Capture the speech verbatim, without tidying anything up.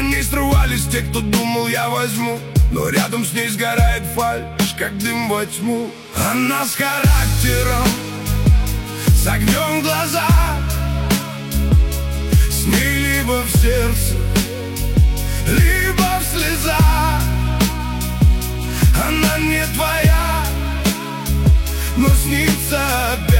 ней срывались те, кто думал, я возьму, но рядом с ней сгорает фальшь, как дым во тьму. Она с характером, с огнем в глазах, с ней либо в сердце, либо в слезах. Она не твоя, но снится опять.